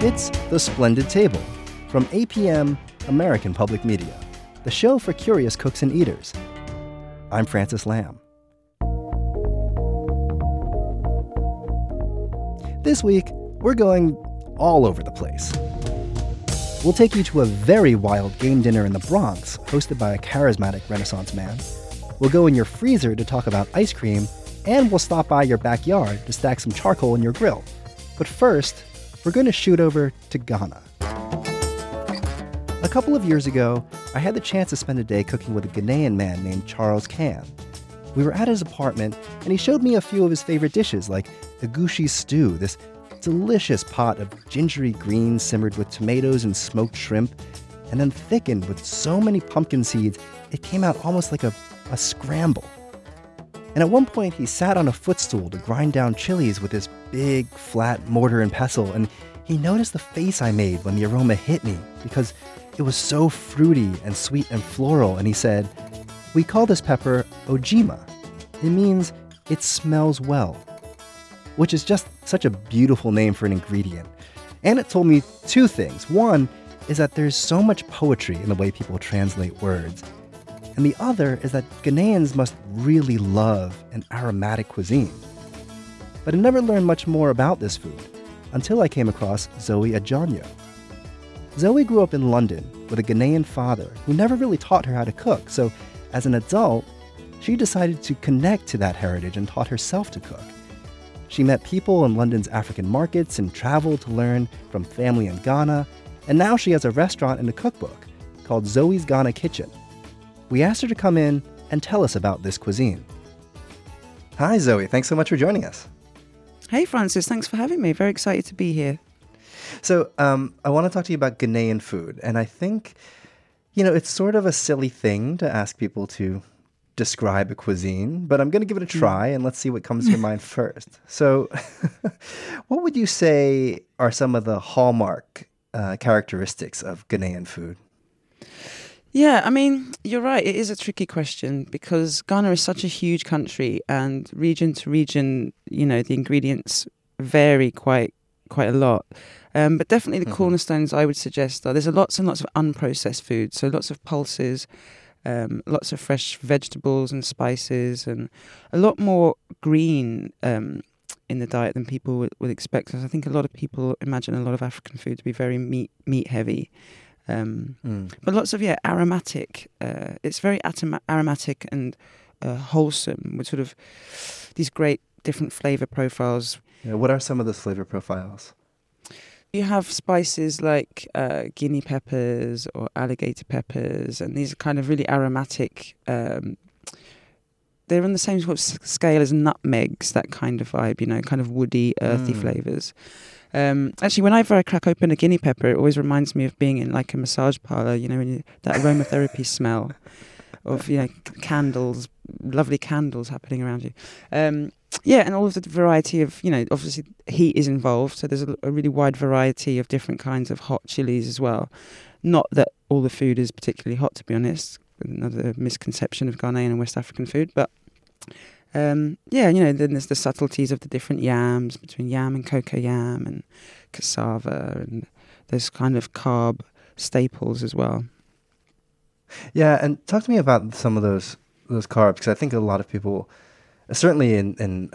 It's The Splendid Table from APM, American Public Media, the show for curious cooks and eaters. I'm Francis Lamb. This week, we're going all over the place. We'll take you to a very wild game dinner in the Bronx, hosted by a charismatic Renaissance man. We'll go in your freezer to talk about ice cream, and we'll stop by your backyard to stack some charcoal in your grill. But first, we're going to shoot over to Ghana. A couple of years ago, I had the chance to spend a day cooking with a Ghanaian man named Charles Can. We were at his apartment, and he showed me a few of his favorite dishes, like egusi stew, this delicious pot of gingery greens simmered with tomatoes and smoked shrimp, and then thickened with so many pumpkin seeds, it came out almost like a scramble. And at one point, he sat on a footstool to grind down chilies with his big, flat mortar and pestle, and he noticed the face I made when the aroma hit me, because it was so fruity and sweet and floral, and he said, "We call this pepper ojima. It means it smells well," which is just such a beautiful name for an ingredient. And it told me two things. One is that there's so much poetry in the way people translate words. And the other is that Ghanaians must really love an aromatic cuisine. But I never learned much more about this food until I came across Zoe Ajanyo. Zoe grew up in London with a Ghanaian father who never really taught her how to cook, so as an adult, she decided to connect to that heritage and taught herself to cook. She met people in London's African markets and traveled to learn from family in Ghana, and now she has a restaurant and a cookbook called Zoe's Ghana Kitchen. We asked her to come in and tell us about this cuisine. Hi, Zoe. Thanks so much for joining us. Hey, Francis. Thanks for having me. Very excited to be here. So I want to talk to you about Ghanaian food, and I think, it's sort of a silly thing to ask people to describe a cuisine, but I'm going to give it a try, and let's see what comes to your mind first. So what would you say are some of the hallmark characteristics of Ghanaian food? Yeah, I mean, you're right. It is a tricky question because Ghana is such a huge country, and region to region, the ingredients vary quite a lot. But definitely the cornerstones I would suggest are there's lots and lots of unprocessed food, so lots of pulses, lots of fresh vegetables and spices, and a lot more green in the diet than people would expect. I think a lot of people imagine a lot of African food to be very meat heavy. But lots of, aromatic. It's very aromatic and wholesome with sort of these great different flavor profiles. Yeah, what are some of those flavor profiles? You have spices like guinea peppers or alligator peppers, and these are kind of really aromatic. They're on the same sort of scale as nutmegs, that kind of vibe, kind of woody, earthy flavors. Actually, whenever I crack open a guinea pepper, it always reminds me of being in like a massage parlor, when that aromatherapy smell of, candles, lovely candles happening around you. And all of the variety of, obviously heat is involved. So there's a really wide variety of different kinds of hot chilies as well. Not that all the food is particularly hot, to be honest. Another misconception of Ghanaian and West African food. But then there's the subtleties of the different yams, between yam and cocoa yam and cassava, and there's kind of carb staples as well. Yeah, and talk to me about some of those carbs, because I think a lot of people, certainly in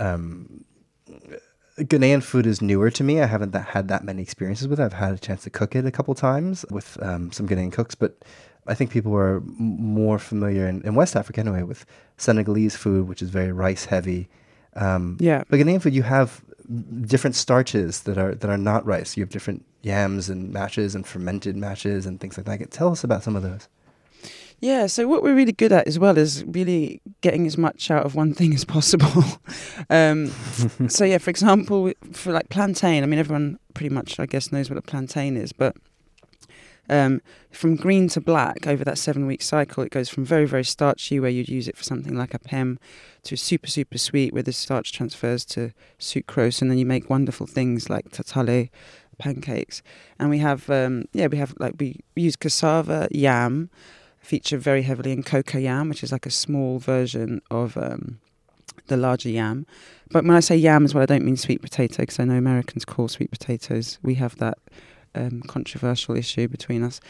Ghanaian food is newer to me. I haven't had that many experiences with it. I've had a chance to cook it a couple times with some Ghanaian cooks, but I think people are more familiar in West Africa anyway with Senegalese food, which is very rice heavy. But Ghanaian food, you have different starches that are not rice. You have different yams and mashes and fermented mashes and things like that. Tell us about some of those. Yeah, so what we're really good at as well is really getting as much out of one thing as possible. For example, for like plantain, I mean, everyone pretty much, I guess, knows what a plantain is, but from green to black over that 7-week cycle, it goes from very, very starchy, where you'd use it for something like a pem, to super, super sweet, where the starch transfers to sucrose, and then you make wonderful things like tatale, pancakes. And we use cassava, yam, feature very heavily in cocoa yam, which is like a small version of the larger yam. But when I say yam as well, I don't mean sweet potato, because I know Americans call sweet potatoes. We have that controversial issue between us.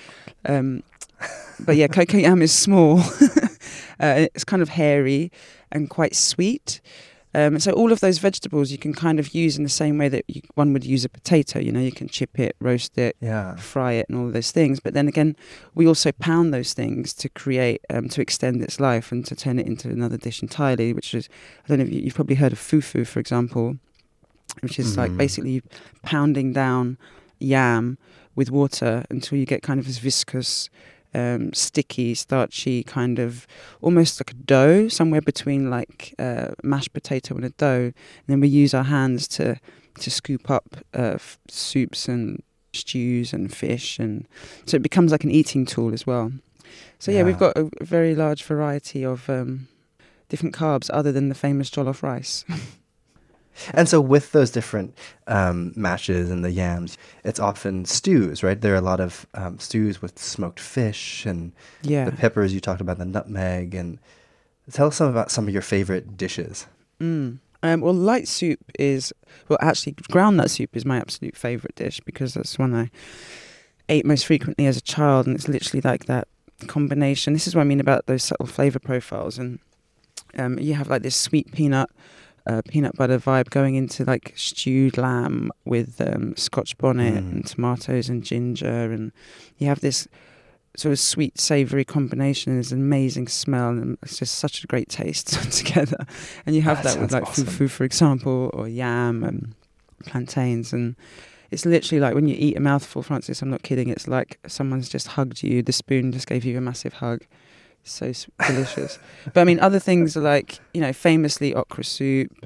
But yeah, cocoa yam is small. It's kind of hairy and quite sweet. So all of those vegetables you can kind of use in the same way that one would use a potato. You know, you can chip it, roast it, fry it, and all of those things. But then again, we also pound those things to create, to extend its life and to turn it into another dish entirely, which is, I don't know if you've probably heard of fufu, for example, which is like basically pounding down yam with water until you get kind of this viscous, sticky, starchy kind of, almost like a dough, somewhere between like mashed potato and a dough. And then we use our hands to scoop up soups and stews and fish, and so it becomes like an eating tool as well. So yeah, we've got a very large variety of different carbs other than the famous jollof rice. And so with those different mashes and the yams, it's often stews, right? There are a lot of stews with smoked fish and the peppers. You talked about the nutmeg. And tell us about some of your favorite dishes. Well, light soup is, actually groundnut soup is my absolute favorite dish because that's one I ate most frequently as a child, and it's literally like that combination. This is what I mean about those subtle flavor profiles. And you have like this sweet peanut butter vibe going into like stewed lamb with scotch bonnet and tomatoes and ginger, and you have this sort of sweet savoury combination. It's an amazing smell, and it's just such a great taste together. And you have that with like awesome. Fufu, for example, or yam and plantains, and it's literally like when you eat a mouthful, Francis, I'm not kidding, it's like someone's just hugged you, the spoon just gave you a massive hug. So delicious. But I mean, other things are like, you know, famously okra soup.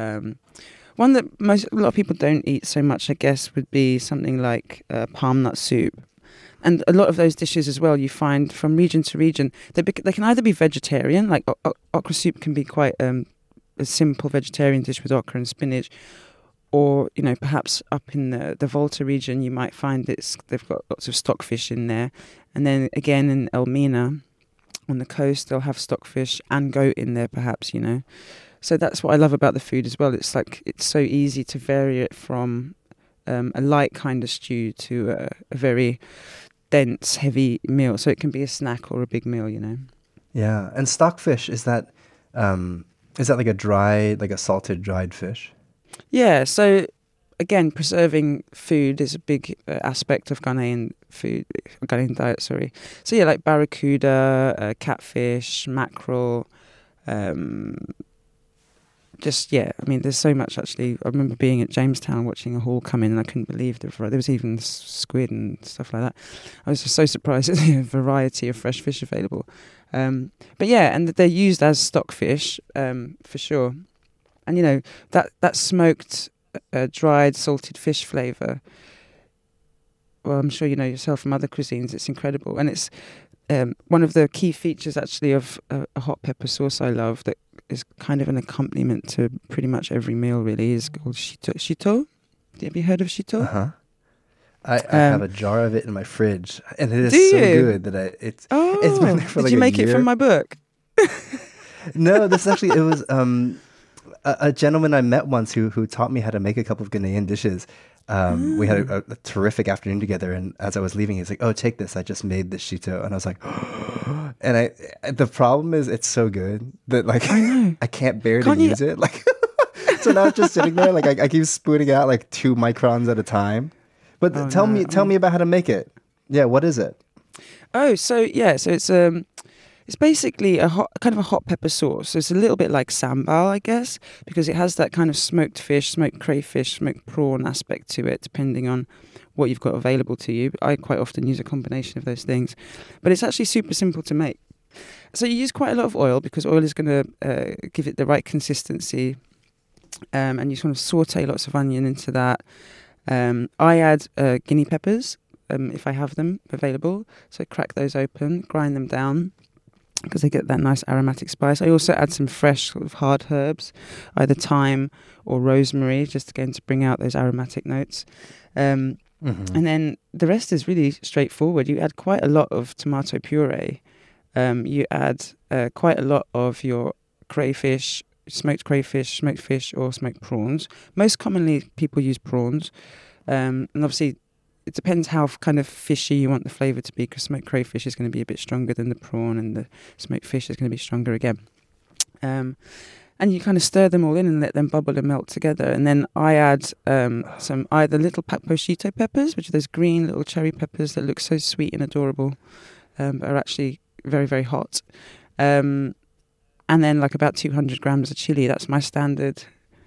One that a lot of people don't eat so much, I guess, would be something like palm nut soup. And a lot of those dishes as well, you find from region to region, they can either be vegetarian, like okra soup can be quite a simple vegetarian dish with okra and spinach, or, you know, perhaps up in the Volta region, you might find they've got lots of stockfish in there. And then again in Elmina, on the coast, they'll have stockfish and goat in there, perhaps, you know. So that's what I love about the food as well. It's like it's so easy to vary it from a light kind of stew to a very dense, heavy meal. So it can be a snack or a big meal, you know. Yeah, and stockfish, is that like a dried, like a salted dried fish? Yeah, so again, preserving food is a big aspect of Ghanaian diet, sorry. So yeah, like barracuda, catfish, mackerel, I mean, there's so much actually. I remember being at Jamestown watching a haul come in, and I couldn't believe there was even squid and stuff like that. I was just so surprised at the variety of fresh fish available. But yeah, and they're used as stockfish, for sure. And you know, that smoked, dried, salted fish flavour, well, I'm sure you know yourself from other cuisines, it's incredible. And it's one of the key features actually of a hot pepper sauce I love that is kind of an accompaniment to pretty much every meal really, is called shito. Have you heard of shito? Uh-huh. I have a jar of it in my fridge, and it is so good that it's been there for like a year. Did you make it from my book? No, this actually, it was a gentleman I met once who taught me how to make a couple of Ghanaian dishes. We had a terrific afternoon together, and as I was leaving, he's like, "Oh, take this. I just made this shito." And I was like, and the problem is it's so good that like I can't bear to use it. Like, so now it's just sitting there. Like I keep spooning out like 2 microns at a time. But tell me about how to make it. Yeah, what is it? So it's basically a kind of a hot pepper sauce. So it's a little bit like sambal, I guess, because it has that kind of smoked fish, smoked crayfish, smoked prawn aspect to it, depending on what you've got available to you. I quite often use a combination of those things. But it's actually super simple to make. So you use quite a lot of oil because oil is going to give it the right consistency. And you sort of saute lots of onion into that. I add guinea peppers if I have them available. So crack those open, grind them down, because they get that nice aromatic spice. I also add some fresh sort of hard herbs, either thyme or rosemary, just again to bring out those aromatic notes. And then the rest is really straightforward. You add quite a lot of tomato puree. You add quite a lot of your crayfish, smoked fish, or smoked prawns. Most commonly, people use prawns. And obviously, it depends how kind of fishy you want the flavour to be, because smoked crayfish is going to be a bit stronger than the prawn, and the smoked fish is going to be stronger again. And you kind of stir them all in and let them bubble and melt together. And then I add some either little pochito peppers, which are those green little cherry peppers that look so sweet and adorable, but are actually very, very hot. And then like about 200 grams of chili. That's my standard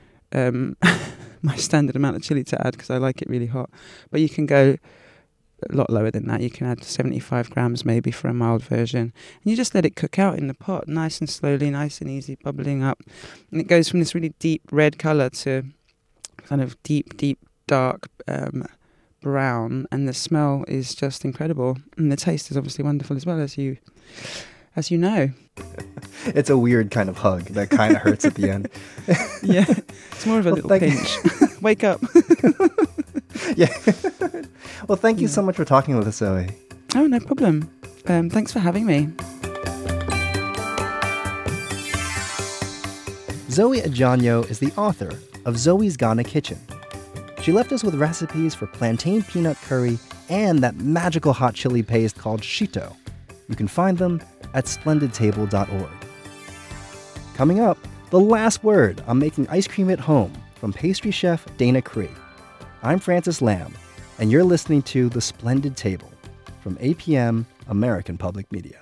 my standard amount of chili to add, because I like it really hot. But you can go a lot lower than that. You can add 75 grams maybe for a mild version. And you just let it cook out in the pot, nice and slowly, nice and easy, bubbling up. And it goes from this really deep red colour to kind of deep, deep, dark brown. And the smell is just incredible. And the taste is obviously wonderful as well, as you know. It's a weird kind of hug that kind of hurts at the end. Yeah, it's more of a little pinch. Wake up. Yeah. Well, thank you so much for talking with us, Zoe. Oh, no problem. Thanks for having me. Zoe Ajanyo is the author of Zoe's Ghana Kitchen. She left us with recipes for plantain peanut curry and that magical hot chili paste called shito. You can find them at splendidtable.org. Coming up, the last word on making ice cream at home from pastry chef Dana Cree. I'm Francis Lamb, and you're listening to The Splendid Table from APM American Public Media.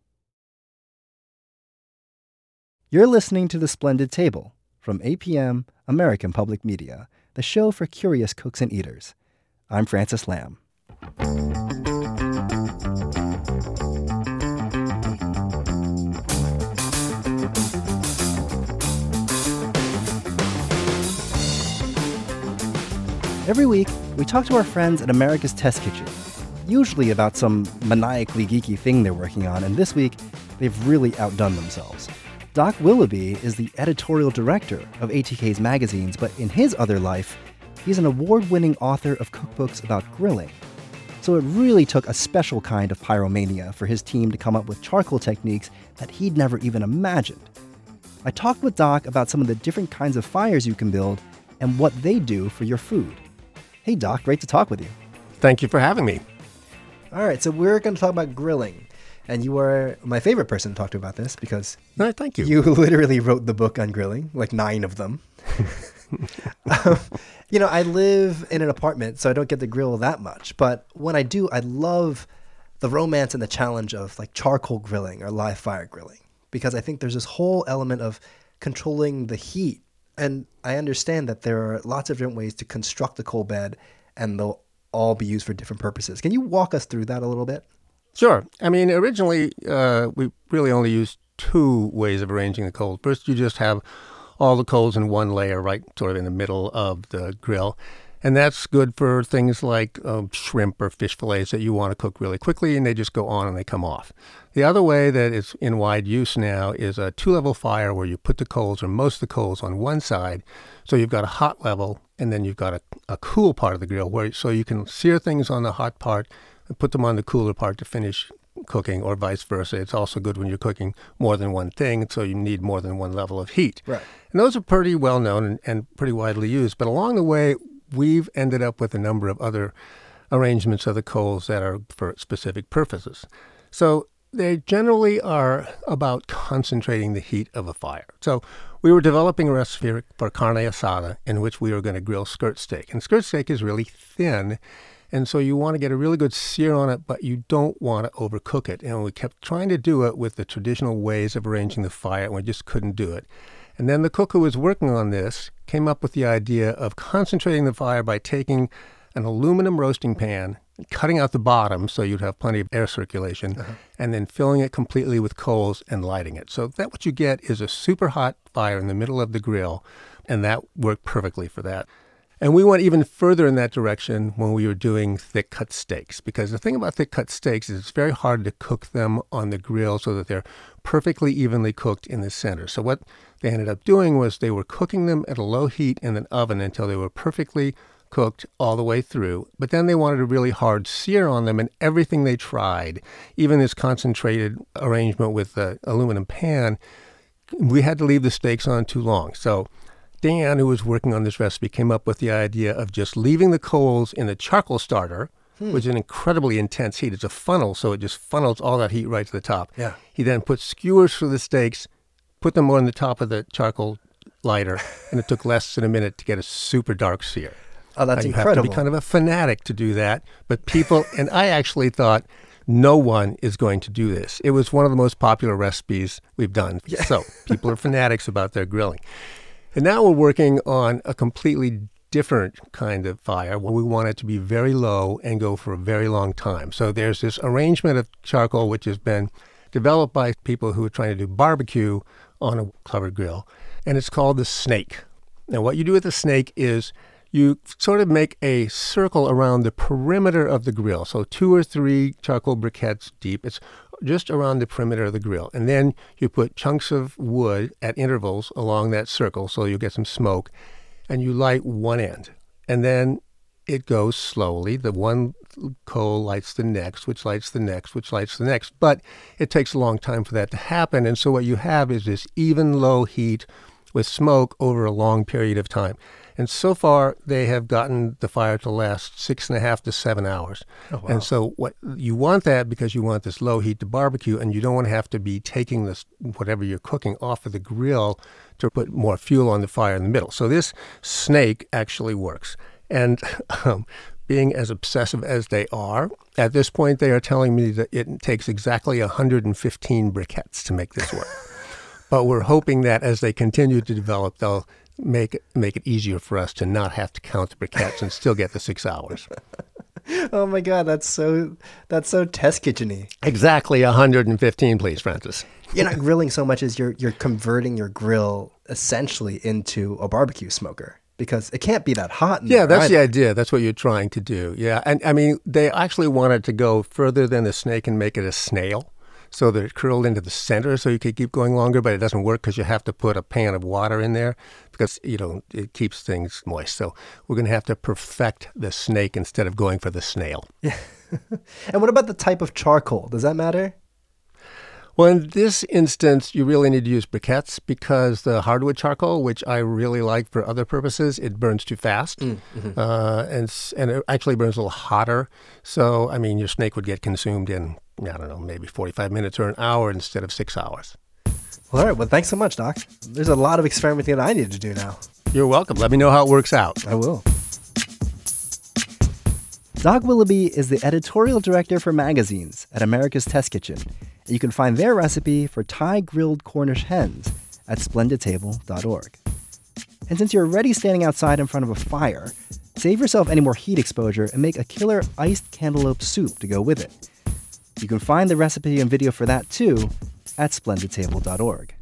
You're listening to The Splendid Table from APM American Public Media, the show for curious cooks and eaters. I'm Francis Lamb. Every week, we talk to our friends at America's Test Kitchen, usually about some maniacally geeky thing they're working on, and this week, they've really outdone themselves. Doc Willoughby is the editorial director of ATK's magazines, but in his other life, he's an award-winning author of cookbooks about grilling. So it really took a special kind of pyromania for his team to come up with charcoal techniques that he'd never even imagined. I talked with Doc about some of the different kinds of fires you can build and what they do for your food. Hey, Doc, great to talk with you. Thank you for having me. All right, so we're going to talk about grilling. And you are my favorite person to talk to about this because Thank you. You literally wrote the book on grilling, like 9 of them. I live in an apartment, so I don't get to grill that much. But when I do, I love the romance and the challenge of like charcoal grilling or live fire grilling, because I think there's this whole element of controlling the heat. And I understand that there are lots of different ways to construct the coal bed, and they'll all be used for different purposes. Can you walk us through that a little bit? Sure. I mean, originally, we really only used 2 ways of arranging the coals. First, you just have all the coals in one layer, right sort of in the middle of the grill. And that's good for things like shrimp or fish fillets that you want to cook really quickly, and they just go on and they come off. The other way that is in wide use now is a 2-level fire where you put the coals or most of the coals on one side. So you've got a hot level, and then you've got a cool part of the grill so you can sear things on the hot part and put them on the cooler part to finish cooking, or vice versa. It's also good when you're cooking more than one thing, so you need more than one level of heat. Right. And those are pretty well known and pretty widely used. But along the way, we've ended up with a number of other arrangements of the coals that are for specific purposes. So they generally are about concentrating the heat of a fire. So we were developing a recipe for carne asada in which we were going to grill skirt steak. And skirt steak is really thin, and so you want to get a really good sear on it, but you don't want to overcook it. And we kept trying to do it with the traditional ways of arranging the fire, and we just couldn't do it. And then the cook who was working on this came up with the idea of concentrating the fire by taking an aluminum roasting pan, cutting out the bottom so you'd have plenty of air circulation, and then filling it completely with coals and lighting it. So that what you get is a super hot fire in the middle of the grill, and that worked perfectly for that. And we went even further in that direction when we were doing thick-cut steaks, because the thing about thick-cut steaks is it's very hard to cook them on the grill so that they're perfectly evenly cooked in the center. So what they ended up doing was they were cooking them at a low heat in an oven until they were perfectly cooked all the way through. But then they wanted a really hard sear on them, and everything they tried, even this concentrated arrangement with the aluminum pan, we had to leave the steaks on too long. So Dan, who was working on this recipe, came up with the idea of just leaving the coals in the charcoal starter which is an incredibly intense heat. It's a funnel, so it just funnels all that heat right to the top. Yeah. He then put skewers for the steaks, put them on the top of the charcoal lighter, and it took less than a minute to get a super dark sear. Oh, that's You incredible. have to be kind of a fanatic to do that. But people, and I actually thought, no one is going to do this. It was one of the most popular recipes we've done. Yeah. So people are fanatics about their grilling. And now we're working on a completely different kind of fire where we want it to be very low and go for a very long time. So there's this arrangement of charcoal which has been developed by people who are trying to do barbecue on a covered grill, and it's called the snake. Now what you do with the snake is you sort of make a circle around the perimeter of the grill. So 2 or 3 charcoal briquettes deep. It's just around the perimeter of the grill. And then you put chunks of wood at intervals along that circle so you get some smoke. And you light one end. And then it goes slowly. The one coal lights the next, which lights the next, which lights the next. But it takes a long time for that to happen. And so what you have is this even low heat with smoke over a long period of time. And so far, they have gotten the fire to last 6.5 to 7 hours. Oh, wow. And so what you want that because you want this low heat to barbecue, and you don't want to have to be taking this whatever you're cooking off of the grill to put more fuel on the fire in the middle. So this snake actually works. And being as obsessive as they are, at this point they are telling me that it takes exactly 115 briquettes to make this work. But we're hoping that as they continue to develop, they'll make it easier for us to not have to count the briquettes and still get the 6 hours. Oh my God, that's so test kitchen-y. Exactly 115, please, Francis. You're not grilling so much as you're converting your grill essentially into a barbecue smoker because it can't be that hot. Yeah, that's the idea. That's what you're trying to do. Yeah, and I mean, they actually wanted to go further than the snake and make it a snail. So they're curled into the center so you could keep going longer, but it doesn't work because you have to put a pan of water in there because, it keeps things moist. So we're going to have to perfect the snake instead of going for the snail. Yeah. And what about the type of charcoal? Does that matter? Well, in this instance, you really need to use briquettes because the hardwood charcoal, which I really like for other purposes, it burns too fast. Mm-hmm. And it actually burns a little hotter. So, I mean, your snake would get consumed in, I don't know, maybe 45 minutes or an hour instead of 6 hours. Well, all right. Well, thanks so much, Doc. There's a lot of experimenting that I need to do now. You're welcome. Let me know how it works out. I will. Doc Willoughby is the editorial director for magazines at America's Test Kitchen. You can find their recipe for Thai grilled Cornish hens at splendidtable.org. And since you're already standing outside in front of a fire, save yourself any more heat exposure and make a killer iced cantaloupe soup to go with it. You can find the recipe and video for that too at splendidtable.org.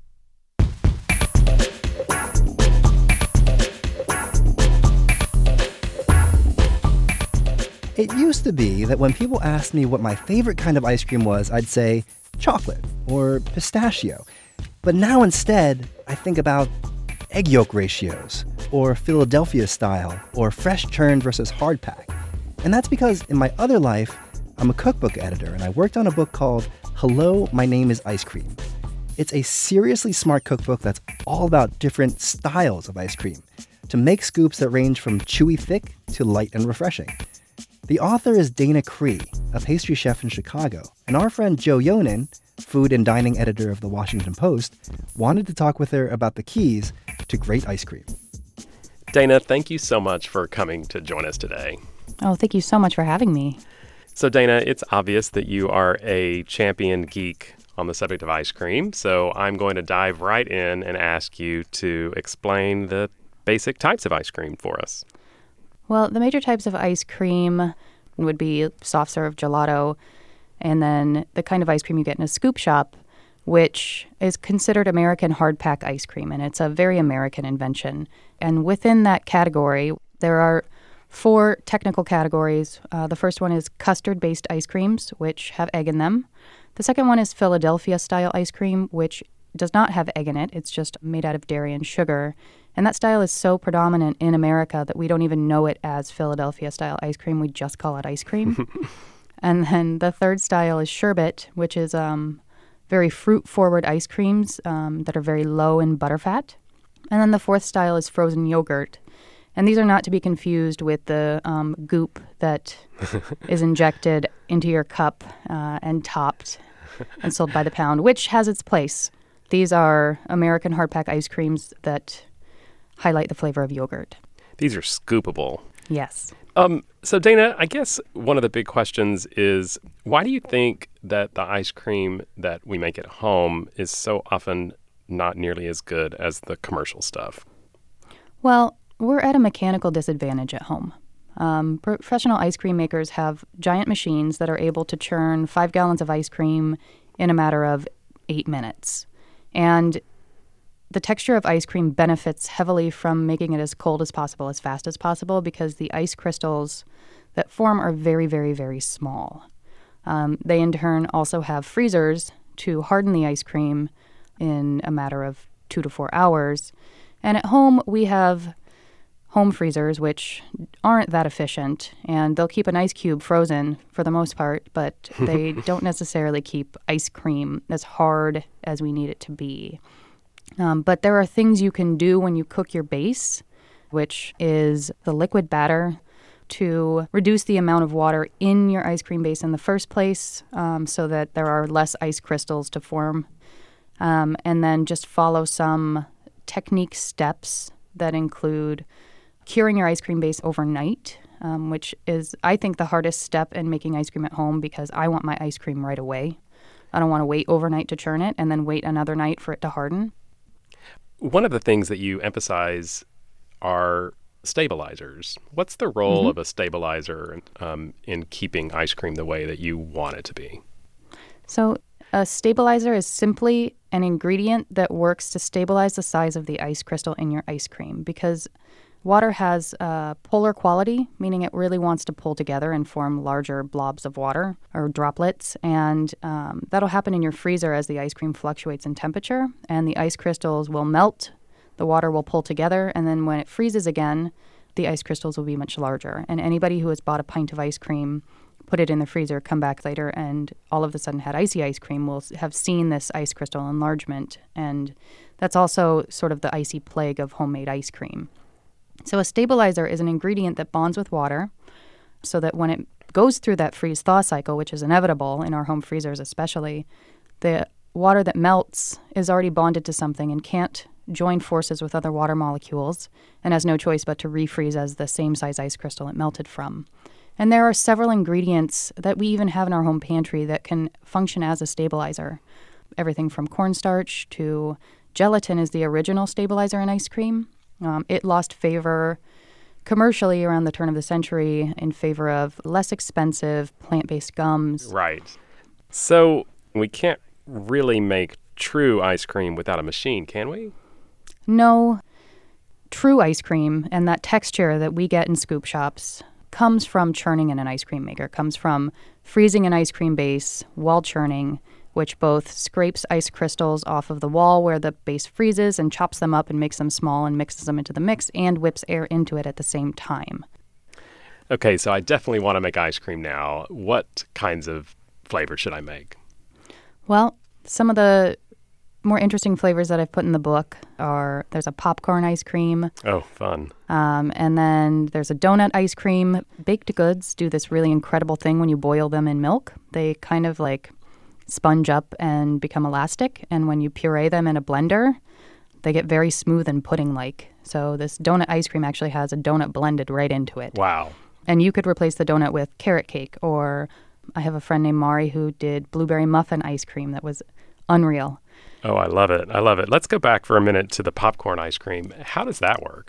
It used to be that when people asked me what my favorite kind of ice cream was, I'd say chocolate or pistachio. But now instead, I think about egg yolk ratios, or Philadelphia style, or fresh churned versus hard pack. And that's because in my other life, I'm a cookbook editor and I worked on a book called Hello, My Name is Ice Cream. It's a seriously smart cookbook that's all about different styles of ice cream to make scoops that range from chewy thick to light and refreshing. The author is Dana Cree, a pastry chef in Chicago, and our friend Joe Yonan, food and dining editor of The Washington Post, wanted to talk with her about the keys to great ice cream. Dana, thank you so much for coming to join us today. Oh, thank you so much for having me. So, Dana, it's obvious that you are a champion geek on the subject of ice cream, so I'm going to dive right in and ask you to explain the basic types of ice cream for us. Well, the major types of ice cream would be soft serve gelato, and then the kind of ice cream you get in a scoop shop, which is considered American hard pack ice cream, and it's a very American invention. And within that category, there are 4 technical categories. The first one is custard-based ice creams, which have egg in them. The second one is Philadelphia-style ice cream, which does not have egg in it. It's just made out of dairy and sugar. And that style is so predominant in America that we don't even know it as Philadelphia-style ice cream. We just call it ice cream. And then the third style is sherbet, which is very fruit-forward ice creams that are very low in butterfat. And then the fourth style is frozen yogurt. And these are not to be confused with the goop that is injected into your cup and topped and sold by the pound, which has its place. These are American hardpack ice creams that highlight the flavor of yogurt. These are scoopable. Yes. So Dana, I guess one of the big questions is, why do you think that the ice cream that we make at home is so often not nearly as good as the commercial stuff? Well, we're at a mechanical disadvantage at home. Professional ice cream makers have giant machines that are able to churn 5 gallons of ice cream in a matter of 8 minutes. And the texture of ice cream benefits heavily from making it as cold as possible, as fast as possible, because the ice crystals that form are very, very, very small. They in turn also have freezers to harden the ice cream in a matter of 2 to 4 hours. And at home, we have home freezers, which aren't that efficient, and they'll keep an ice cube frozen for the most part, but they don't necessarily keep ice cream as hard as we need it to be. But there are things you can do when you cook your base, which is the liquid batter, to reduce the amount of water in your ice cream base in the first place, so that there are less ice crystals to form. And then just follow some technique steps that include curing your ice cream base overnight, which is, I think, the hardest step in making ice cream at home, because I want my ice cream right away. I don't want to wait overnight to churn it and then wait another night for it to harden. One of the things that you emphasize are stabilizers. What's the role of a stabilizer in keeping ice cream the way that you want it to be? So a stabilizer is simply an ingredient that works to stabilize the size of the ice crystal in your ice cream, because water has a polar quality, meaning it really wants to pull together and form larger blobs of water or droplets. And that'll happen in your freezer as the ice cream fluctuates in temperature, and the ice crystals will melt, the water will pull together, and then when it freezes again, the ice crystals will be much larger. And anybody who has bought a pint of ice cream, put it in the freezer, come back later, and all of a sudden had icy ice cream will have seen this ice crystal enlargement. And that's also sort of the icy plague of homemade ice cream. So a stabilizer is an ingredient that bonds with water so that when it goes through that freeze-thaw cycle, which is inevitable in our home freezers especially, the water that melts is already bonded to something and can't join forces with other water molecules and has no choice but to refreeze as the same size ice crystal it melted from. And there are several ingredients that we even have in our home pantry that can function as a stabilizer. Everything from cornstarch to gelatin is the original stabilizer in ice cream. It lost favor commercially around the turn of the century in favor of less expensive plant-based gums. Right. So we can't really make true ice cream without a machine, can we? No. True ice cream and that texture that we get in scoop shops comes from churning in an ice cream maker, comes from freezing an ice cream base while churning, which both scrapes ice crystals off of the wall where the base freezes and chops them up and makes them small and mixes them into the mix and whips air into it at the same time. Okay, so I definitely want to make ice cream now. What kinds of flavors should I make? Well, some of the more interesting flavors that I've put in the book are, there's a popcorn ice cream. Oh, fun. And then there's a donut ice cream. Baked goods do this really incredible thing when you boil them in milk. They kind of like sponge up and become elastic. And when you puree them in a blender, they get very smooth and pudding-like. So this donut ice cream actually has a donut blended right into it. Wow. And you could replace the donut with carrot cake, or I have a friend named Mari who did blueberry muffin ice cream that was unreal. Oh, I love it. I love it. Let's go back for a minute to the popcorn ice cream. How does that work?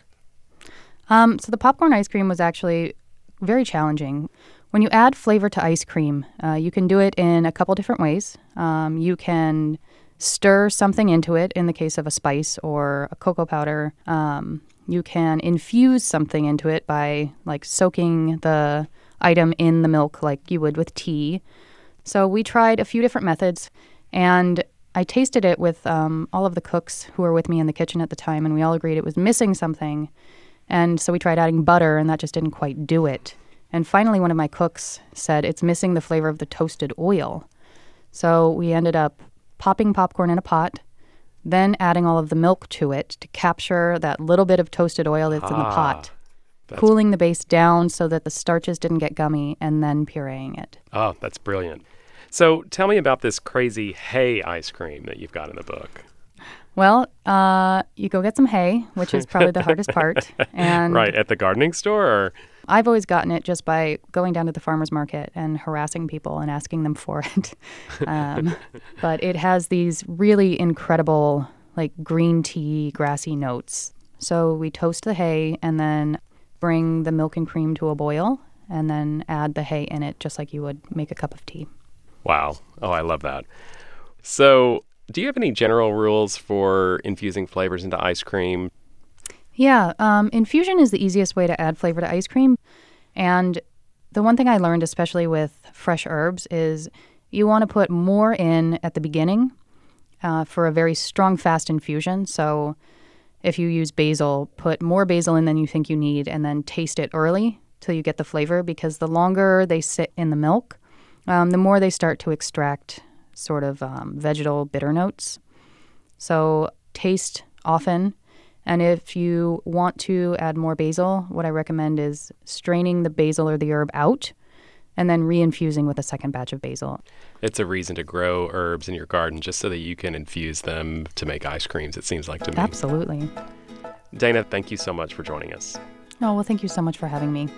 So the popcorn ice cream was actually very challenging. When you add flavor to ice cream, you can do it in a couple different ways. You can stir something into it, in the case of a spice or a cocoa powder. You can infuse something into it by like soaking the item in the milk like you would with tea. So we tried a few different methods, and I tasted it with all of the cooks who were with me in the kitchen at the time, and we all agreed it was missing something. And so we tried adding butter, and that just didn't quite do it. And finally, one of my cooks said it's missing the flavor of the toasted oil. So we ended up popping popcorn in a pot, then adding all of the milk to it to capture that little bit of toasted oil that's in the pot. cooling the base down so that the starches didn't get gummy, and then pureeing it. Oh, that's brilliant. So tell me about this crazy hay ice cream that you've got in the book. Well, you go get some hay, which is probably the hardest part. And Right, at the gardening store? Or? I've always gotten it just by going down to the farmer's market and harassing people and asking them for it. But it has these really incredible, like green tea, grassy notes. So we toast the hay and then bring the milk and cream to a boil and then add the hay in it just like you would make a cup of tea. Wow. Oh, I love that. So do you have any general rules for infusing flavors into ice cream? Yeah, infusion is the easiest way to add flavor to ice cream. And the one thing I learned, especially with fresh herbs, is you want to put more in at the beginning for a very strong, fast infusion. So if you use basil, put more basil in than you think you need and then taste it early till you get the flavor, because the longer they sit in the milk, the more they start to extract sort of vegetal bitter notes. So taste often. And if you want to add more basil, what I recommend is straining the basil or the herb out and then reinfusing with a second batch of basil. It's a reason to grow herbs in your garden just so that you can infuse them to make ice creams, it seems like to me. Absolutely. Dana, thank you so much for joining us. Oh, well, thank you so much for having me.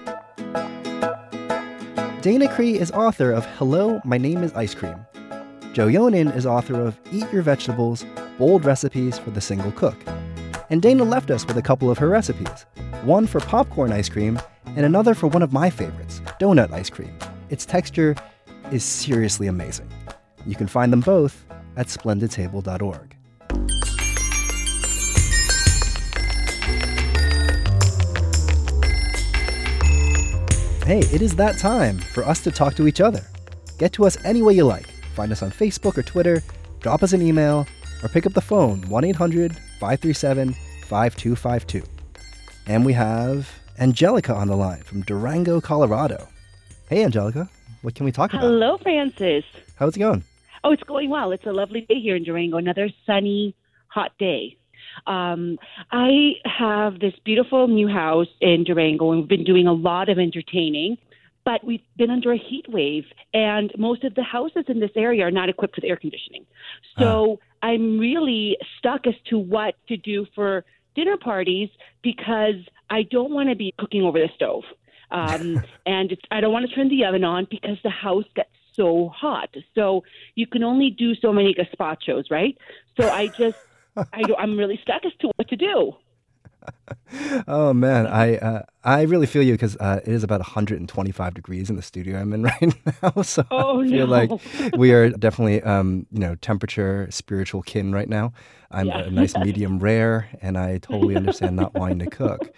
Dana Cree is author of Hello, My Name is Ice Cream. Joe Yonan is author of Eat Your Vegetables, Bold Recipes for the Single Cook. And Dana left us with a couple of her recipes, one for popcorn ice cream and another for one of my favorites, donut ice cream. Its texture is seriously amazing. You can find them both at splendidtable.org. Hey, it is that time for us to talk to each other. Get to us any way you like. Find us on Facebook or Twitter, drop us an email, or pick up the phone, 1-800-537-5252. And we have Angelica on the line from Durango, Colorado. Hey, Angelica, what can we talk about? Hello, Francis. How's it going? Oh, it's going well. It's a lovely day here in Durango, another sunny, hot day. I have this beautiful new house in Durango, and we've been doing a lot of entertaining, but we've been under a heat wave, and most of the houses in this area are not equipped with air conditioning. So I'm really stuck as to what to do for dinner parties because I don't want to be cooking over the stove. And I don't want to turn the oven on because the house gets so hot. So you can only do so many gazpachos, right? So I'm really stuck as to what to do. Oh man, I really feel you because it is about 125 degrees in the studio I'm in right now. So I feel like we are definitely, temperature spiritual kin right now. I'm a nice medium rare, and I totally understand not wanting to cook.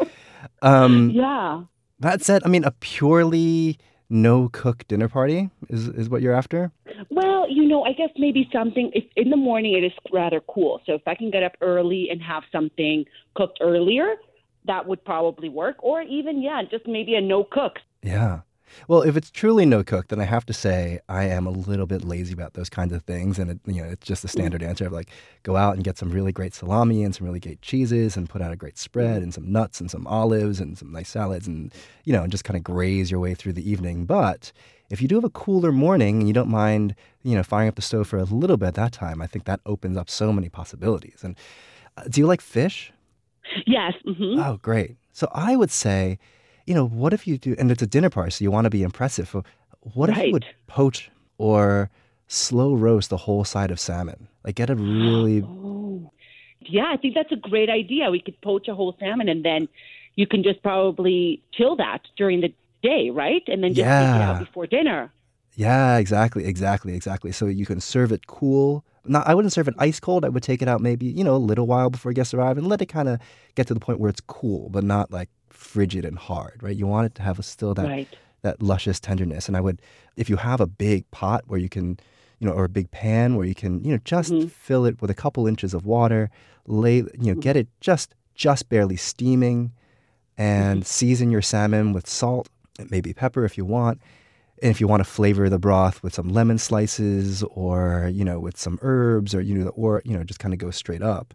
That said, I mean, a purely no-cook dinner party is what you're after? Well, I guess maybe something, if in the morning it is rather cool. So if I can get up early and have something cooked earlier, that would probably work. Or even, just maybe a no-cook. Yeah. Well, if it's truly no-cook, then I have to say I am a little bit lazy about those kinds of things. And, it's just the standard answer of like, go out and get some really great salami and some really great cheeses and put out a great spread and some nuts and some olives and some nice salads and, and just kind of graze your way through the evening. But if you do have a cooler morning and you don't mind, firing up the stove for a little bit at that time, I think that opens up so many possibilities. And do you like fish? Yes. Mm-hmm. Oh, great. So I would say, what if you do, and it's a dinner party, so you want to be impressive. What if you would poach or slow roast the whole side of salmon? Like get a really... Yeah, I think that's a great idea. We could poach a whole salmon and then you can just probably chill that during the day, right? And then just take it out before dinner. Yeah, exactly. So you can serve it cool. I wouldn't serve it ice cold. I would take it out maybe, a little while before guests arrive and let it kind of get to the point where it's cool, but not like frigid and hard, right? You want it to have still that luscious tenderness. And I would, if you have a big pot where you can, or a big pan where you can, just fill it with a couple inches of water, get it just barely steaming, and season your salmon with salt, maybe pepper if you want. And if you want to flavor the broth with some lemon slices or, with some herbs or, just kind of go straight up.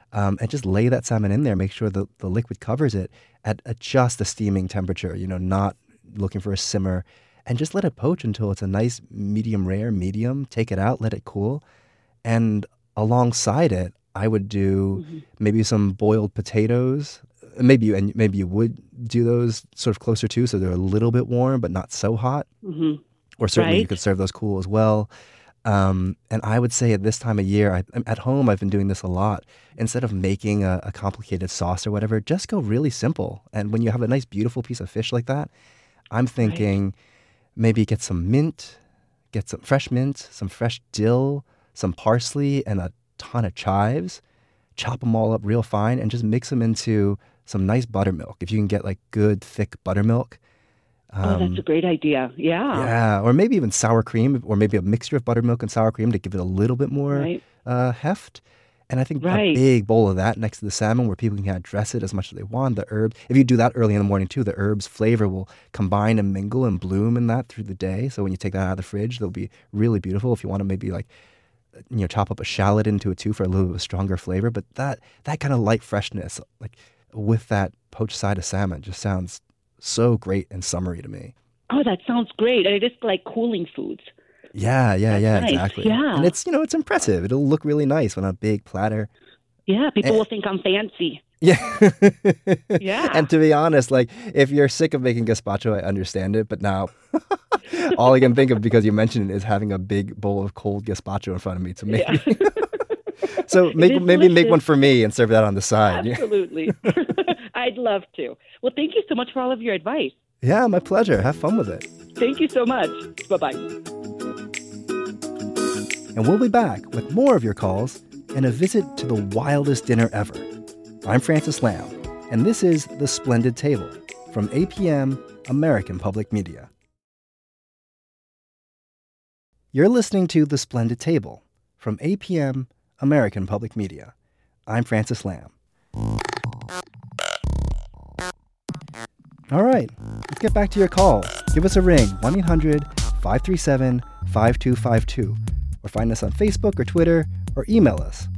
and just lay that salmon in there. Make sure the liquid covers it at just a steaming temperature, not looking for a simmer. And just let it poach until it's a nice medium rare, medium. Take it out, let it cool. And alongside it, I would do maybe some boiled potatoes. Maybe you would do those sort of closer to, so they're a little bit warm, but not so hot. Mm-hmm. Or certainly you Right. could serve those cool as well. And I would say at this time of year, at home, I've been doing this a lot. Instead of making a complicated sauce or whatever, just go really simple. And when you have a nice, beautiful piece of fish like that, I'm thinking maybe get some mint, get some fresh mint, some fresh dill, some parsley, and a ton of chives. Chop them all up real fine and just mix them into some nice buttermilk. If you can get like good, thick buttermilk. Oh, that's a great idea. Yeah. Yeah, or maybe even sour cream, or maybe a mixture of buttermilk and sour cream to give it a little bit more Right. heft. And I think a Right. big bowl of that next to the salmon where people can kind of dress it as much as they want. The herbs, if you do that early in the morning too, the herbs flavor will combine and mingle and bloom in that through the day. So when you take that out of the fridge, they'll be really beautiful. If you want to maybe like, chop up a shallot into it too for a little bit of stronger flavor. But that kind of light freshness, like with that poached side of salmon, just sounds so great and summery to me. Oh, that sounds great. And it is like cooling foods. Yeah, nice. exactly. Yeah. And it's it's impressive. It'll look really nice on a big platter. Yeah, people will think I'm fancy. Yeah. Yeah. And to be honest, like if you're sick of making gazpacho, I understand it. But now all I can think of, because you mentioned it, is having a big bowl of cold gazpacho in front of me to make. Yeah. So is maybe make delicious. one for me and serve that on the side. Absolutely. I'd love to. Well, thank you so much for all of your advice. Yeah, my pleasure. Have fun with it. Thank you so much. Bye-bye. And we'll be back with more of your calls and a visit to the wildest dinner ever. I'm Francis Lamb, and this is The Splendid Table from APM, American Public Media. You're listening to The Splendid Table from APM, American Public Media. I'm Francis Lamb. All right, let's get back to your calls. Give us a ring, 1-800-537-5252, or find us on Facebook or Twitter, or email us,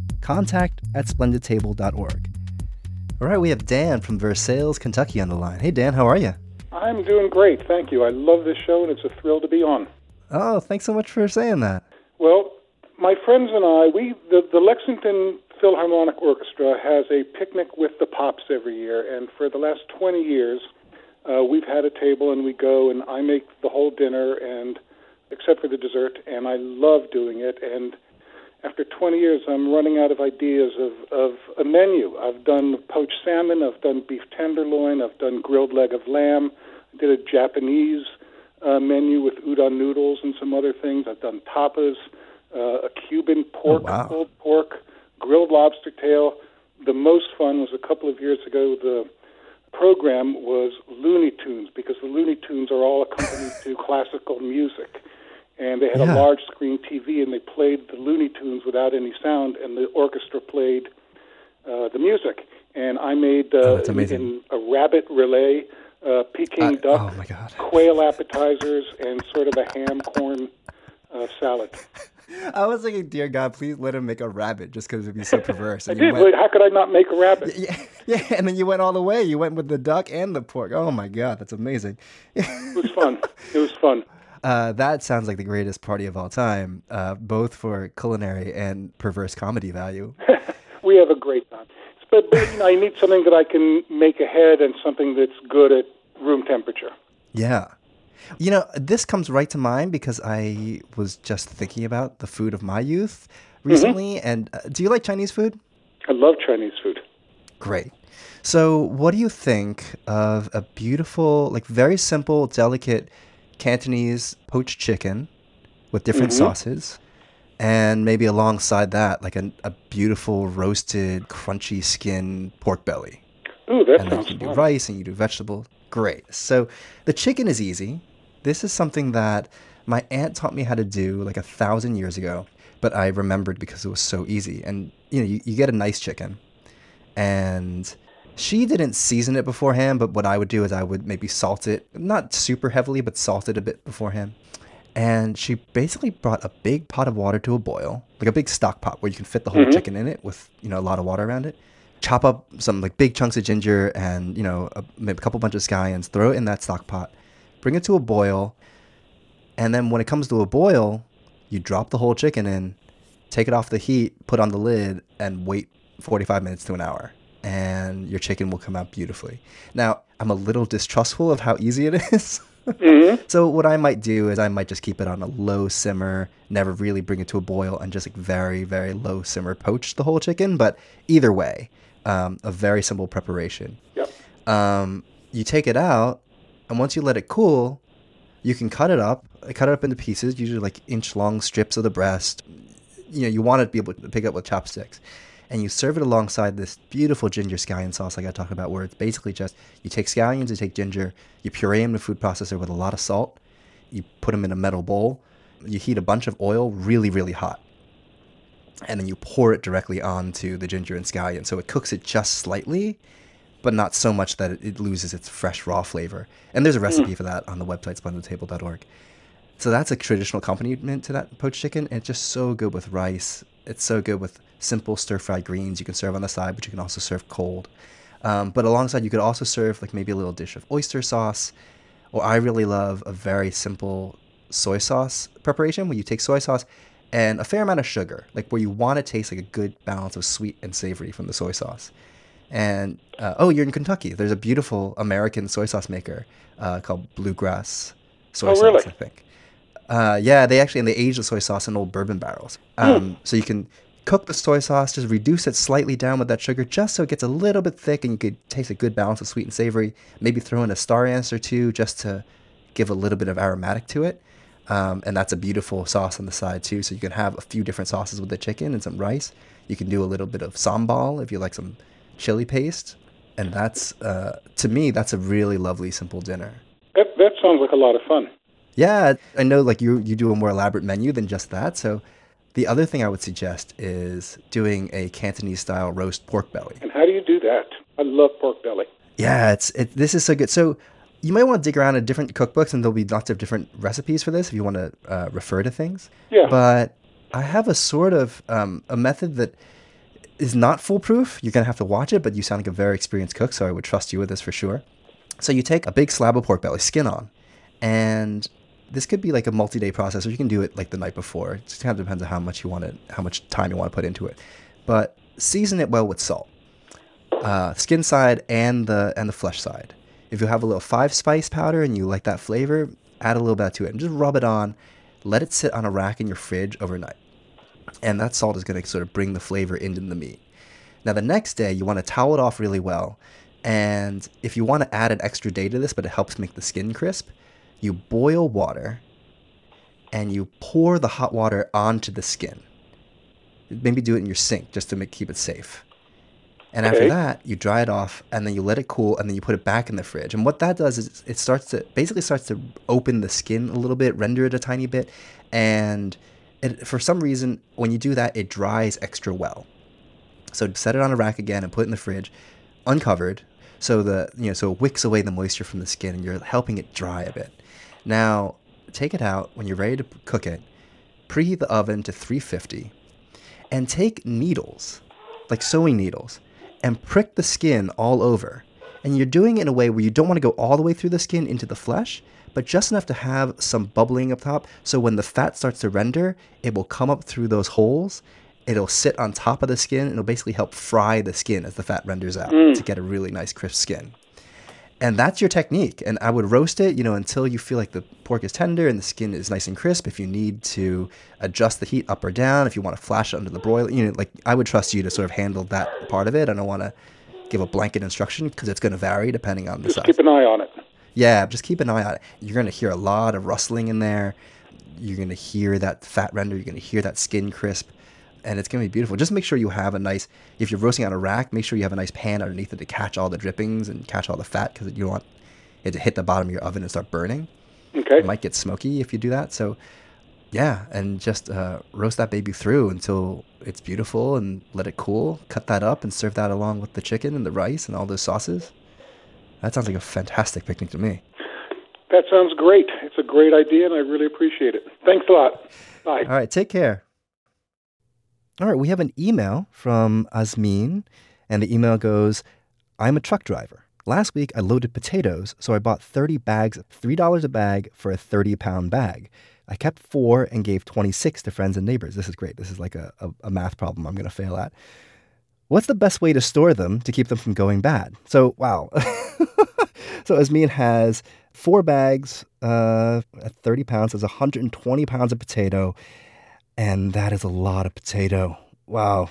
contact@splendidtable.org. All right, we have Dan from Versailles, Kentucky on the line. Hey, Dan, how are you? I'm doing great, thank you. I love this show, and it's a thrill to be on. Oh, thanks so much for saying that. Well, my friends and I, the Lexington Philharmonic Orchestra has a picnic with the Pops every year, and for the last 20 years, we've had a table, and we go, and I make the whole dinner, and except for the dessert, and I love doing it. And after 20 years, I'm running out of ideas of a menu. I've done poached salmon, I've done beef tenderloin, I've done grilled leg of lamb, I did a Japanese menu with udon noodles and some other things. I've done tapas, a Cuban pork, pulled pork, grilled lobster tail. The most fun was a couple of years ago. The program was Looney Tunes, because the Looney Tunes are all accompanied to classical music. And they had a large screen TV, and they played the Looney Tunes without any sound, and the orchestra played the music. And I made in a rabbit relay, Peking duck, quail appetizers, and sort of a ham corn salad. I was thinking, dear God, please let him make a rabbit, just because it'd be so perverse. I did. How could I not make a rabbit? Yeah, and then you went all the way. You went with the duck and the pork. Oh my God, that's amazing. It was fun. It was fun. That sounds like the greatest party of all time, both for culinary and perverse comedy value. We have a great time. But I need something that I can make ahead and something that's good at room temperature. Yeah. This comes right to mind because I was just thinking about the food of my youth recently. Mm-hmm. And do you like Chinese food? I love Chinese food. Great. So what do you think of a beautiful, very simple, delicate Cantonese poached chicken with different sauces, and maybe alongside that, like a beautiful roasted, crunchy skin pork belly? Ooh, that and sounds then you fun. do rice and you do vegetable. Great. So the chicken is easy. This is something that my aunt taught me how to do 1,000 years ago, but I remembered because it was so easy. And you get a nice chicken, and she didn't season it beforehand, but what I would do is I would maybe salt it, not super heavily, but salt it a bit beforehand. And she basically brought a big pot of water to a boil, like a big stock pot where you can fit the whole chicken in it with, a lot of water around it. Chop up some like big chunks of ginger and, maybe a couple bunch of scallions, throw it in that stock pot, bring it to a boil. And then when it comes to a boil, you drop the whole chicken in, take it off the heat, put on the lid, and wait 45 minutes to an hour. And your chicken will come out beautifully. Now, I'm a little distrustful of how easy it is. So what I might do is I might just keep it on a low simmer, never really bring it to a boil, and just like very, very low simmer poach the whole chicken. But either way, a very simple preparation. Yep. You take it out, and once you let it cool, you can cut it up into pieces, usually like inch-long strips of the breast. You want to be able to pick up with chopsticks. And you serve it alongside this beautiful ginger scallion sauce like I talked about, where it's basically just you take scallions, you take ginger, you puree them in a food processor with a lot of salt, you put them in a metal bowl, you heat a bunch of oil really, really hot, and then you pour it directly onto the ginger and scallion. So it cooks it just slightly, but not so much that it loses its fresh, raw flavor. And there's a recipe for that on the website, splendidtable.org. So that's a traditional accompaniment to that poached chicken. It's just so good with rice. It's so good with simple stir-fried greens you can serve on the side, but you can also serve cold. But alongside, you could also serve like maybe a little dish of oyster sauce, or I really love a very simple soy sauce preparation where you take soy sauce and a fair amount of sugar, like where you want to taste like a good balance of sweet and savory from the soy sauce. And, you're in Kentucky. There's a beautiful American soy sauce maker called Bluegrass Soy Sauce, I think. They age the soy sauce in old bourbon barrels. So you can cook the soy sauce, just reduce it slightly down with that sugar just so it gets a little bit thick and you could taste a good balance of sweet and savory. Maybe throw in a star anise or two just to give a little bit of aromatic to it. And that's a beautiful sauce on the side too. So you can have a few different sauces with the chicken and some rice. You can do a little bit of sambal if you like some chili paste. And that's, to me, that's a really lovely, simple dinner. That sounds like a lot of fun. Yeah, I know like you do a more elaborate menu than just that. So the other thing I would suggest is doing a Cantonese-style roast pork belly. And how do you do that? I love pork belly. Yeah, this is so good. So you might want to dig around in different cookbooks, and there'll be lots of different recipes for this if you want to refer to things. Yeah. But I have a sort of a method that is not foolproof. You're going to have to watch it, but you sound like a very experienced cook, so I would trust you with this for sure. So you take a big slab of pork belly, skin on, and this could be like a multi-day process, or you can do it like the night before. It just kind of depends on how much time you want to put into it. But season it well with salt, skin side and the flesh side. If you have a little 5-spice powder and you like that flavor, add a little bit to it and just rub it on. Let it sit on a rack in your fridge overnight, and that salt is going to sort of bring the flavor into the meat. Now the next day you want to towel it off really well, and if you want to add an extra day to this, but it helps make the skin crisp, you boil water, and you pour the hot water onto the skin. Maybe do it in your sink just to keep it safe. And after that, you dry it off, and then you let it cool, and then you put it back in the fridge. And what that does is it starts to open the skin a little bit, render it a tiny bit, and for some reason, when you do that, it dries extra well. So set it on a rack again and put it in the fridge, uncovered, so it wicks away the moisture from the skin, and you're helping it dry a bit. Now, take it out when you're ready to cook it, preheat the oven to 350, and take needles, like sewing needles, and prick the skin all over. And you're doing it in a way where you don't want to go all the way through the skin into the flesh, but just enough to have some bubbling up top, so when the fat starts to render, it will come up through those holes. It'll sit on top of the skin, and it'll basically help fry the skin as the fat renders out to get a really nice crisp skin. And that's your technique. And I would roast it, until you feel like the pork is tender and the skin is nice and crisp. If you need to adjust the heat up or down, if you want to flash it under the broiler, I would trust you to sort of handle that part of it. I don't want to give a blanket instruction because it's going to vary depending on the size. Keep an eye on it. Yeah, just keep an eye on it. You're going to hear a lot of rustling in there. You're going to hear that fat render. You're going to hear that skin crisp. And it's going to be beautiful. Just make sure you have if you're roasting on a rack, make sure you have a nice pan underneath it to catch all the drippings and catch all the fat, because you don't want it to hit the bottom of your oven and start burning. Okay. It might get smoky if you do that. So, yeah, and just roast that baby through until it's beautiful and let it cool. Cut that up and serve that along with the chicken and the rice and all those sauces. That sounds like a fantastic picnic to me. That sounds great. It's a great idea, and I really appreciate it. Thanks a lot. Bye. All right, take care. All right, we have an email from Azmin, and the email goes, I'm a truck driver. Last week, I loaded potatoes, so I bought 30 bags at $3 a bag for a 30-pound bag. I kept 4 and gave 26 to friends and neighbors. This is great. This is like a math problem I'm going to fail at. What's the best way to store them to keep them from going bad? So, wow. So Azmin has 4 bags at 30 pounds. That's 120 pounds of potato. And that is a lot of potato. Wow.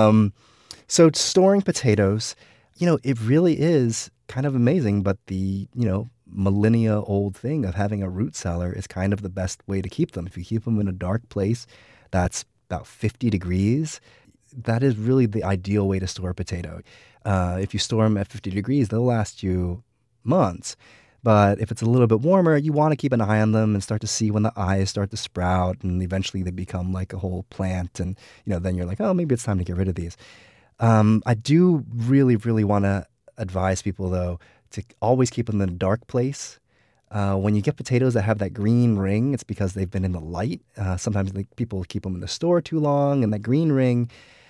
So storing potatoes, it really is kind of amazing, but the, millennia-old thing of having a root cellar is kind of the best way to keep them. If you keep them in a dark place that's about 50 degrees, that is really the ideal way to store a potato. If you store them at 50 degrees, they'll last you months. But if it's a little bit warmer, you want to keep an eye on them and start to see when the eyes start to sprout, and eventually they become like a whole plant. And, then you're like, oh, maybe it's time to get rid of these. I do really, really want to advise people, though, to always keep them in a dark place. When you get potatoes that have that green ring, it's because they've been in the light. Sometimes people keep them in the store too long, and that green ring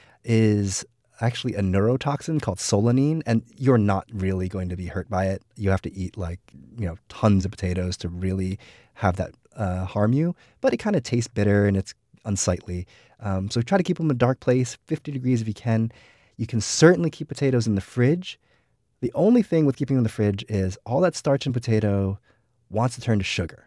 is actually a neurotoxin called solanine, and you're not really going to be hurt by it. You have to eat tons of potatoes to really have that harm you, but it kind of tastes bitter and it's unsightly. So try to keep them in a dark place, 50 degrees if you can. You can certainly keep potatoes in the fridge. The only thing with keeping them in the fridge is all that starch in potato wants to turn to sugar,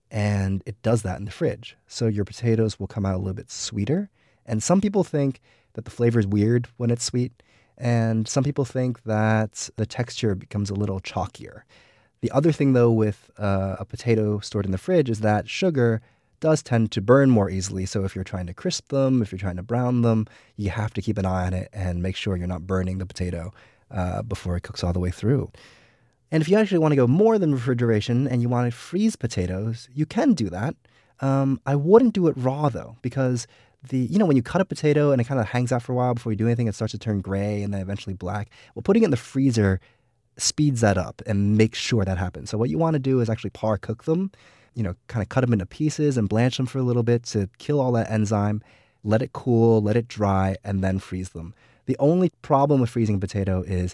and it does that in the fridge. So your potatoes will come out a little bit sweeter, and some people think that the flavor is weird when it's sweet, and some people think that the texture becomes a little chalkier. The other thing, though, with a potato stored in the fridge is that sugar does tend to burn more easily. So if you're trying to crisp them, if you're trying to brown them, you have to keep an eye on it and make sure you're not burning the potato before it cooks all the way through. And if you actually want to go more than refrigeration and you want to freeze potatoes, you can do that. I wouldn't do it raw, though, because when you cut a potato and it kind of hangs out for a while before you do anything, it starts to turn gray and then eventually black. Well, putting it in the freezer speeds that up and makes sure that happens. So what you want to do is actually par cook them, kind of cut them into pieces and blanch them for a little bit to kill all that enzyme, let it cool, let it dry, and then freeze them. The only problem with freezing a potato is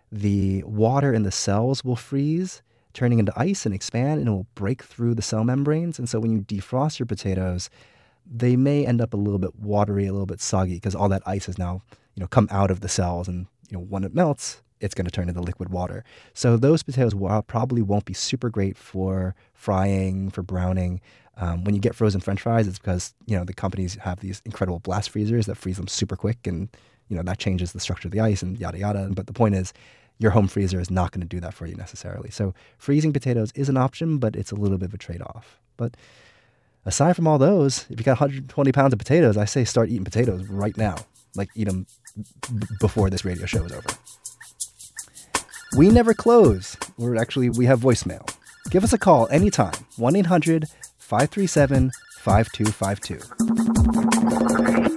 the water in the cells will freeze, turning into ice and expand, and it will break through the cell membranes. And so when you defrost your potatoes, they may end up a little bit watery, a little bit soggy, because all that ice has now, come out of the cells, and when it melts, it's going to turn into liquid water. So those potatoes probably won't be super great for frying, for browning. When you get frozen French fries, it's because the companies have these incredible blast freezers that freeze them super quick, and that changes the structure of the ice and yada yada. But the point is, your home freezer is not going to do that for you necessarily. So freezing potatoes is an option, but it's a little bit of a trade-off. But aside from all those, if you got 120 pounds of potatoes, I say start eating potatoes right now. Like, eat them before this radio show is over. We never close. We have voicemail. Give us a call anytime. 1-800-537-5252.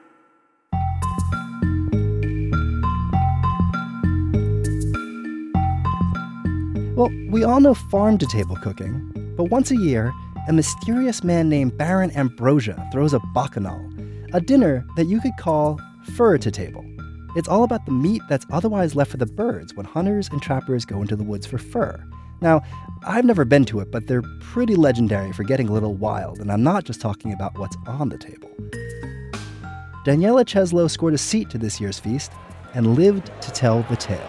Well, we all know farm-to-table cooking, but once a year, a mysterious man named Baron Ambrosia throws a bacchanal, a dinner that you could call fur-to-table. It's all about the meat that's otherwise left for the birds when hunters and trappers go into the woods for fur. Now, I've never been to it, but they're pretty legendary for getting a little wild, and I'm not just talking about what's on the table. Daniela Cheslow scored a seat to this year's feast and lived to tell the tale.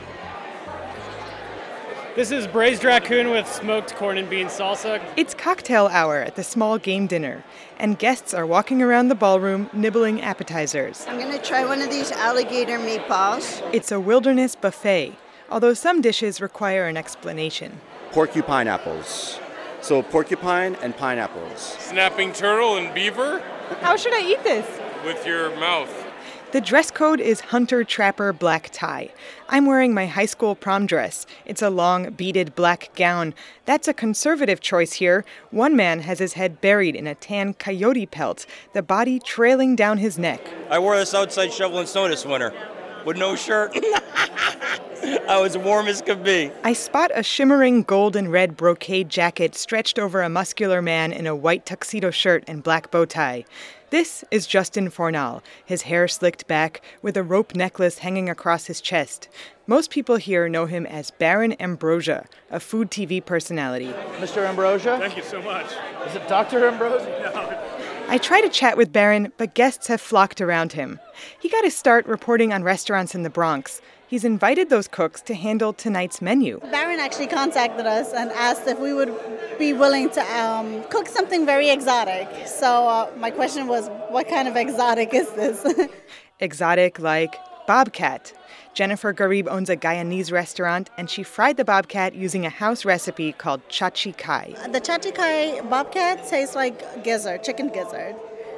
This is braised raccoon with smoked corn and bean salsa. It's cocktail hour at the small game dinner, and guests are walking around the ballroom nibbling appetizers. I'm going to try one of these alligator meatballs. It's a wilderness buffet, although some dishes require an explanation. Porcupine apples. So porcupine and pineapples. Snapping turtle and beaver. How should I eat this? With your mouth. The dress code is hunter-trapper black tie. I'm wearing my high school prom dress. It's a long, beaded black gown. That's a conservative choice here. One man has his head buried in a tan coyote pelt, the body trailing down his neck. I wore this outside shoveling snow this winter, with no shirt. I was warm as could be. I spot a shimmering gold and red brocade jacket stretched over a muscular man in a white tuxedo shirt and black bow tie. This is Justin Fornal, his hair slicked back with a rope necklace hanging across his chest. Most people here know him as Baron Ambrosia, a food TV personality. Mr. Ambrosia? Thank you so much. Is it Dr. Ambrosia? No. I try to chat with Baron, but guests have flocked around him. He got his start reporting on restaurants in the Bronx. He's invited those cooks to handle tonight's menu. Baron actually contacted us and asked if we would be willing to cook something very exotic. So my question was, what kind of exotic is this? Exotic like bobcat. Jennifer Garib owns a Guyanese restaurant, and she fried the bobcat using a house recipe called chachi kai. The chachi kai bobcat tastes like gizzard, chicken gizzard.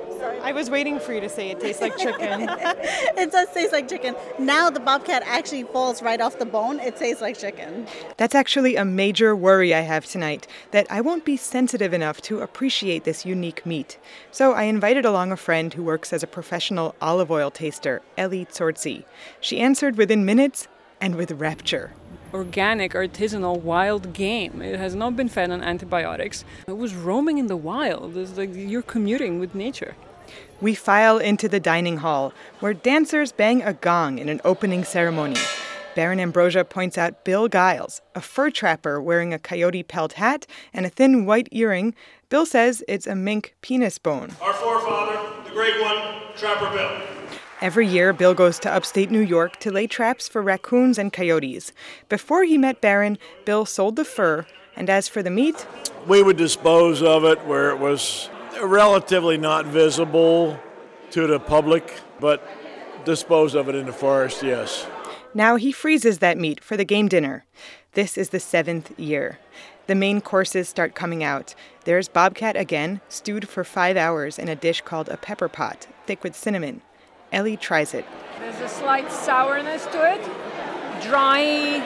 I was waiting for you to say it tastes like chicken. It does taste like chicken. Now the bobcat actually falls right off the bone. It tastes like chicken. That's actually a major worry I have tonight, that I won't be sensitive enough to appreciate this unique meat. So I invited along a friend who works as a professional olive oil taster, Ellie Tsortsi. She answered within minutes and with rapture. Organic, artisanal, wild game. It has not been fed on antibiotics. It was roaming in the wild. It's like you're commuting with nature. We file into the dining hall, where dancers bang a gong in an opening ceremony. Baron Ambrosia points out Bill Giles, a fur trapper wearing a coyote pelt hat and a thin white earring. Bill says it's a mink penis bone. Our forefather, the great one, Trapper Bill. Every year, Bill goes to upstate New York to lay traps for raccoons and coyotes. Before he met Baron, Bill sold the fur, and as for the meat, we would dispose of it where it was relatively not visible to the public, but dispose of it in the forest, yes. Now he freezes that meat for the game dinner. This is the 7th year. The main courses start coming out. There's bobcat again, stewed for 5 hours in a dish called a pepper pot, thick with cinnamon. Ellie tries it. There's a slight sourness to it. Dry,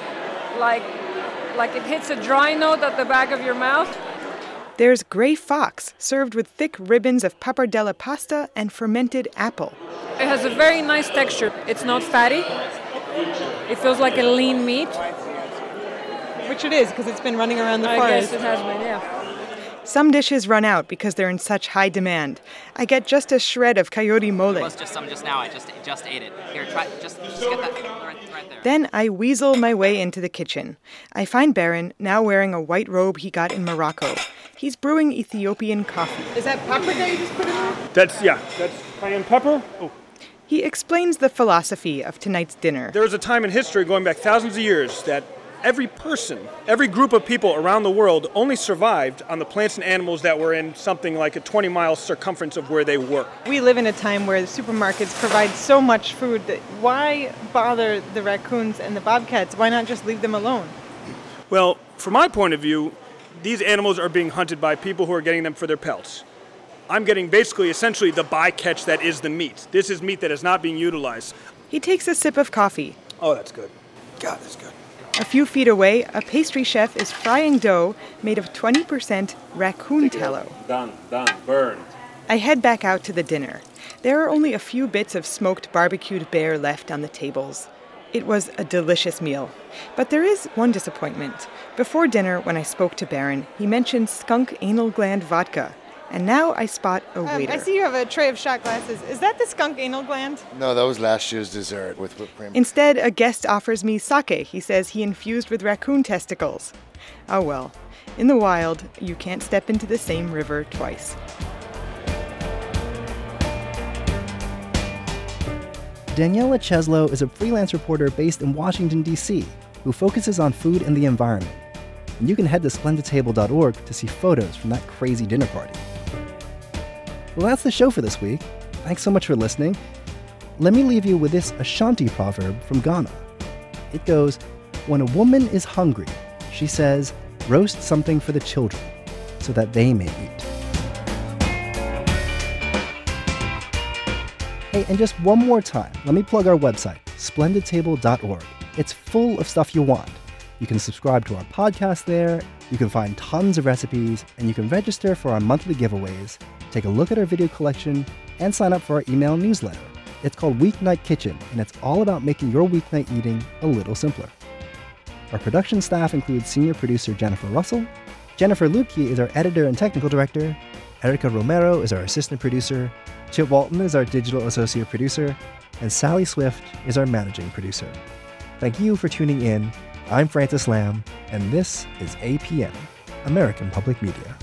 like it hits a dry note at the back of your mouth. There's gray fox, served with thick ribbons of pappardelle pasta and fermented apple. It has a very nice texture. It's not fatty. It feels like a lean meat. Which it is, because it's been running around the forest. I guess it has been, yeah. Some dishes run out because they're in such high demand. I get just a shred of coyote mole. There was just some just now. I just ate it. Here, try. Just get that right there. Then I weasel my way into the kitchen. I find Baron, now wearing a white robe he got in Morocco. He's brewing Ethiopian coffee. Is that paprika you just put in there? That's cayenne pepper. Oh. He explains the philosophy of tonight's dinner. There was a time in history going back thousands of years that every person, every group of people around the world only survived on the plants and animals that were in something like a 20-mile circumference of where they were. We live in a time where the supermarkets provide so much food that why bother the raccoons and the bobcats? Why not just leave them alone? Well, from my point of view, these animals are being hunted by people who are getting them for their pelts. I'm getting basically, essentially, the bycatch that is the meat. This is meat that is not being utilized. He takes a sip of coffee. Oh, that's good. God, that's good. A few feet away, a pastry chef is frying dough made of 20% raccoon tallow. Done, burned. I head back out to the dinner. There are only a few bits of smoked barbecued bear left on the tables. It was a delicious meal. But there is one disappointment. Before dinner, when I spoke to Baron, he mentioned skunk anal gland vodka. And now I spot a waiter. I see you have a tray of shot glasses. Is that the skunk anal gland? No, that was last year's dessert with whipped cream. Instead, a guest offers me sake he says he infused with raccoon testicles. Oh well. In the wild, you can't step into the same river twice. Daniela Cheslow is a freelance reporter based in Washington, D.C., who focuses on food and the environment. And you can head to splendidtable.org to see photos from that crazy dinner party. Well, that's the show for this week. Thanks so much for listening. Let me leave you with this Ashanti proverb from Ghana. It goes, when a woman is hungry, she says, roast something for the children so that they may eat. Hey, and just one more time, let me plug our website, splendidtable.org. It's full of stuff you want. You can subscribe to our podcast there, you can find tons of recipes, and you can register for our monthly giveaways, take a look at our video collection, and sign up for our email newsletter. It's called Weeknight Kitchen, and it's all about making your weeknight eating a little simpler. Our production staff includes senior producer Jennifer Russell. Jennifer Lubke is our editor and technical director. Erica Romero is our assistant producer. Chip Walton is our digital associate producer. And Sally Swift is our managing producer. Thank you for tuning in. I'm Francis Lamb, and this is APM, American Public Media.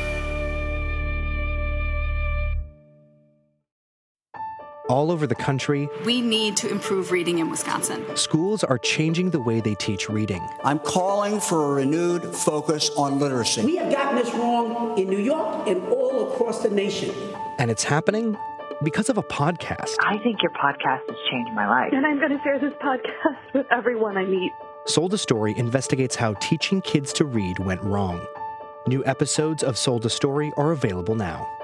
All over the country, we need to improve reading in Wisconsin. Schools are changing the way they teach reading. I'm calling for a renewed focus on literacy. We have gotten this wrong in New York and all across the nation. And it's happening because of a podcast. I think your podcast has changed my life. And I'm going to share this podcast with everyone I meet. Sold a Story investigates how teaching kids to read went wrong. New episodes of Sold a Story are available now.